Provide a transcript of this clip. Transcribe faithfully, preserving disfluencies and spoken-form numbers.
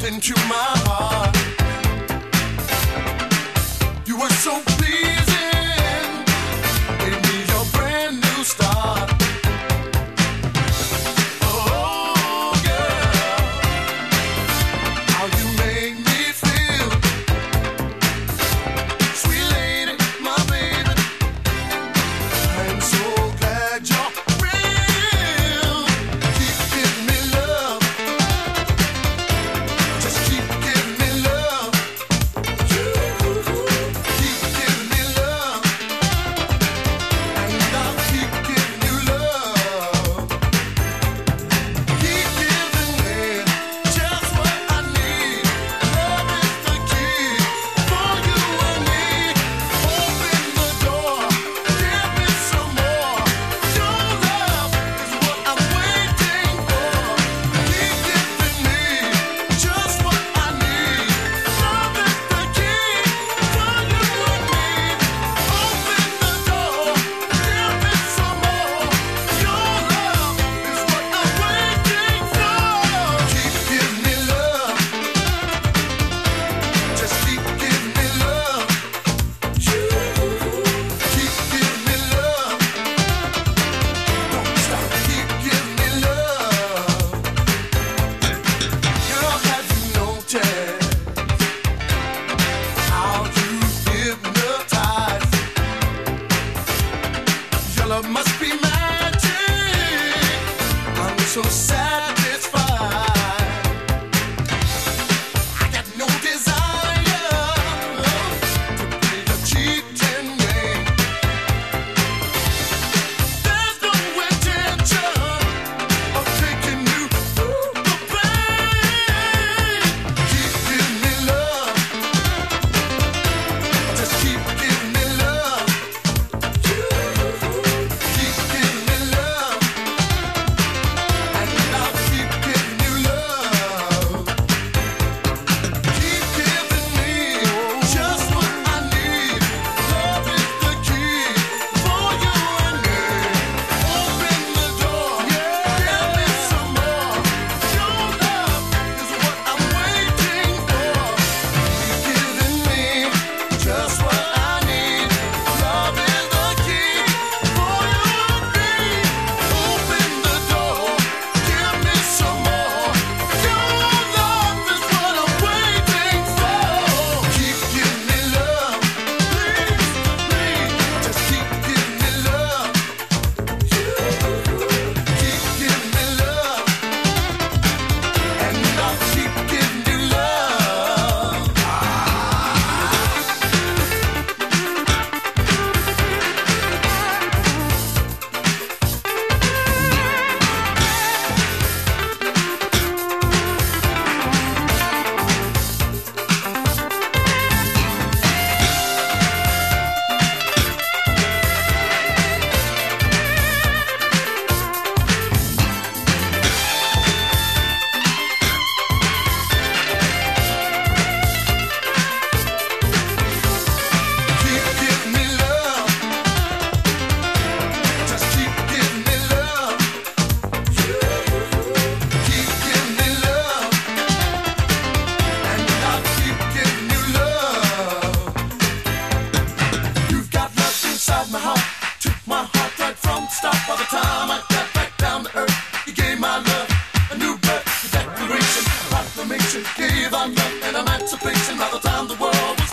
into my heart. You were so pleasing, gave me your brand new start. Oh, girl, how you make me feel. Sweet lady, my baby, I'm so glad you're real. Keep giving me love, just keep giving me love. You keep giving me love, and I'll keep giving you love. Keep giving me just what I need. Love is the key for you and me. Open the door, give me some more. Your love is what I'm waiting for. Keep giving me just what I need. Love is the key for you and me. Open the door, give me some more. Your love is what I'm waiting for. Keep giving me love, just keep giving me love. You keep giving me love, don't stop, keep giving me love. Girl, have you noticed how you hypnotize? Your love must be magic, I'm so satisfied. I got no desire to play the cheating game. There's no intention of taking you through the pain. Keep giving me love, just keep giving me love. You keep giving me love, and I'll keep giving you love. Keep giving me just what I need. Love is the key for you and me. Open the door, give me some more. Your love is what I'm waiting for. Keep giving me just what I need. Love is the key for you and me. Open the door, give me some more. Your love is what I'm waiting for. Keep giving me love, please, please, just keep giving me love. You keep giving me love, and I'll keep giving you love. Keep giving me love, just keep giving me love. You keep giving me love, and I'll keep giving you love. You've got love inside my heart, took my heart right from the start. By the time I got back down to earth, you gave my love a new birth. The declaration, proclamation, gave our love an emancipation. By the time the world was